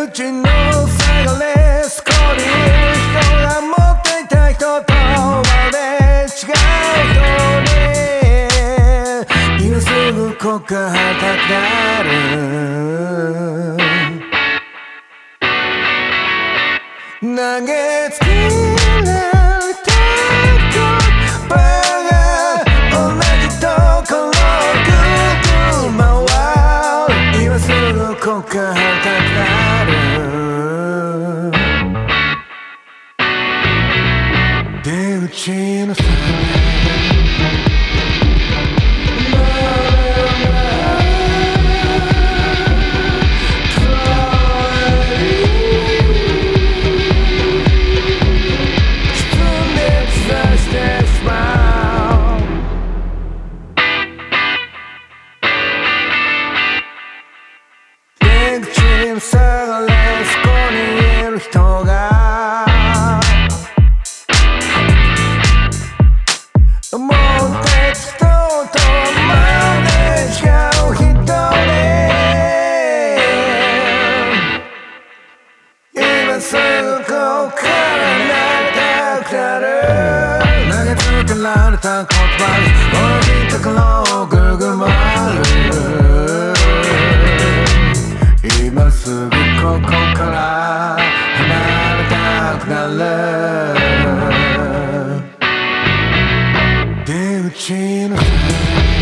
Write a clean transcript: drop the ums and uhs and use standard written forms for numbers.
ちの差がレスコにいる人が持っていた人とまで違う人に今すぐ告白だる投げつけられた言葉が同じところをぐるぐる回る今すぐ告白だる出口の先探れそこにいる人が持って人とまで違う人に今すぐここからなりたくなる投げつけられた言葉に同じところをぐるぐる回る今すぐここから離れたくなる出口の